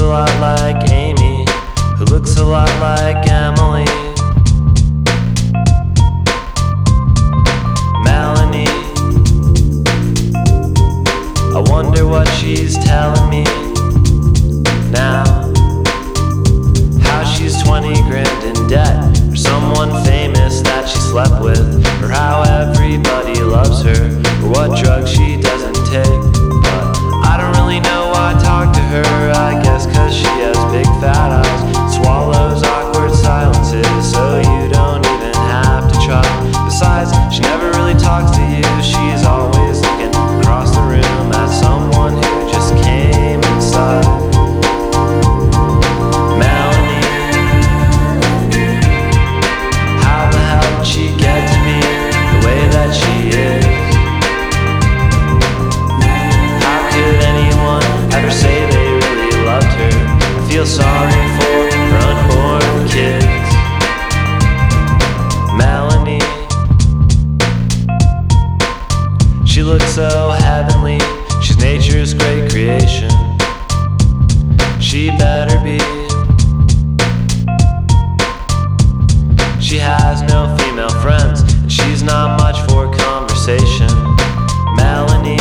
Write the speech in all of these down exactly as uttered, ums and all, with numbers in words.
a lot like Amy, who looks a lot like Emily. Melanie, I wonder what she's telling me now. How she's twenty grand in debt for someone famous that she slept with, or how everybody loves her, or what drugs she doesn't take. But I don't really know why I talk to her. I guess cause she has big fat eyes, swallows awkward silences, so you don't even have to try. Besides, she never really talks to you. She's always looking across the room at someone who just came inside. Feel sorry for her unborn kids. Melanie, she looks so heavenly. She's nature's great creation. She better be. She has no female friends, and she's not much for conversation. Melanie,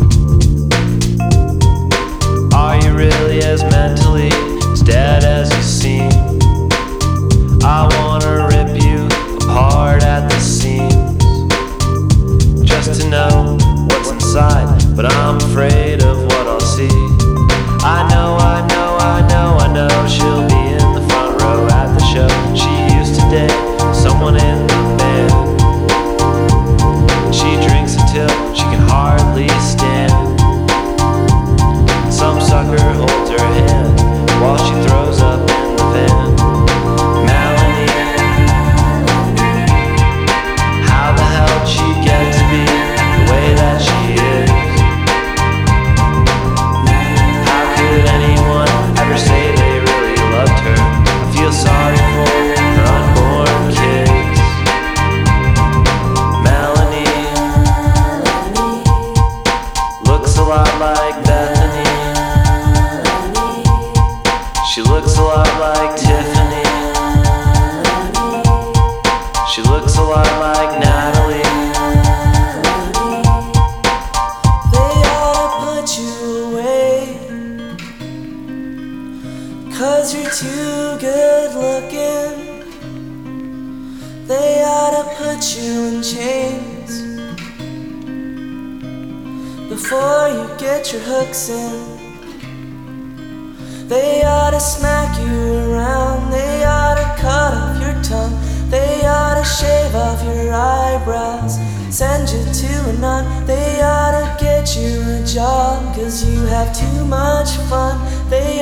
are you really as mentally dead as you seem? I wanna rip you apart at the seams, just to know what's inside, but I'm afraid of what I'll see. I know, I know, I know, I know she'll be in the front row at the show. She used to date someone in the band. She drinks until she can hardly stand. Some sucker holds her hand while she throws up in the van. Melanie, how the hell did she get to be the way that she is? How could anyone ever say they really loved her? I feel sorry for her unborn kids. Melanie looks a lot like Bethany. She looks a lot like Tiffany. She looks a lot like Natalie. They ought to put you away, cause you're too good looking. They ought to put you in chains before you get your hooks in. They ought to smack you around. They ought to cut off your tongue. They ought to shave off your eyebrows, send you to a nun. They ought to get you a job, cause you have too much fun. They